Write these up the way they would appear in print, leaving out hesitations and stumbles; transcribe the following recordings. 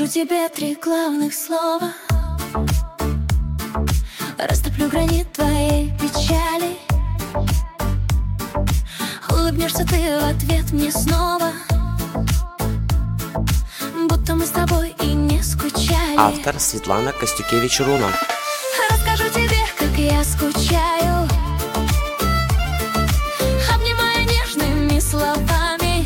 тебе 3 главных слова. Растоплю гранит твоей печали. Улыбнешься ты в ответ мне снова, будто мы с тобой и не скучали. Автор Светлана Костюкевич-Руна. Расскажу тебе, как я скучаю, обнимая нежными словами.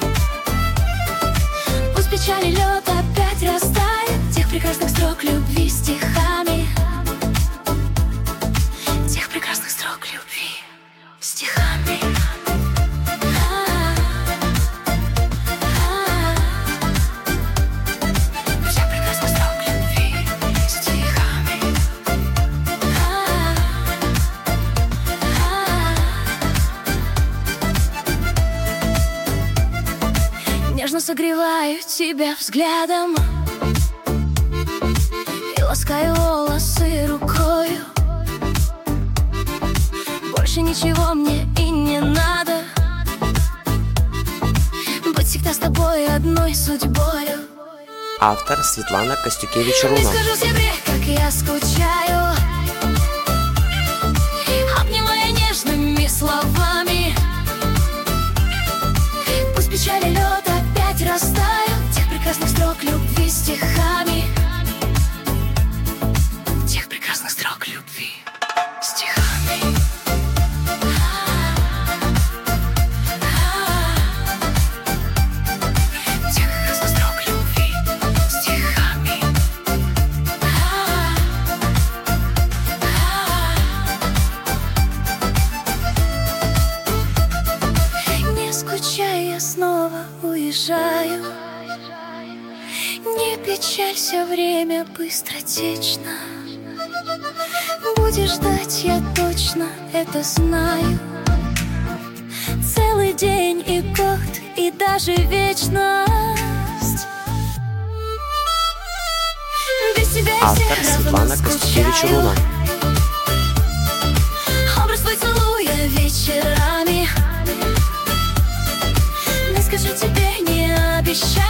Пусть печали лед опять растает, тех прекрасных строк любви стихами. Тех прекрасных строк любви стихами. Тех прекрасных строк любви стихами. Нежно согреваю тебя взглядом и ласкаю волосы рукою. Больше ничего мне и не надо, быть всегда с тобой одной судьбою. Автор Светлана Костюкевич-Руна. Не скажу себе, как я скучаю, обнимая нежными словами. Пусть печали лед опять растают, тех прекрасных строк любви стихами. Тех прекрасных строк любви стихами. Тех прекрасных строк любви стихами. Не скучай, я снова уезжаю. Не печалься, время быстротечно. Будешь ждать, я точно это знаю. Целый день и год, и даже вечность. Без тебя я Автор все равно Светлана скучаю. Костюкевич-Руна. Образ твой целуя вечерами. Не скажу тебе, не обещаю.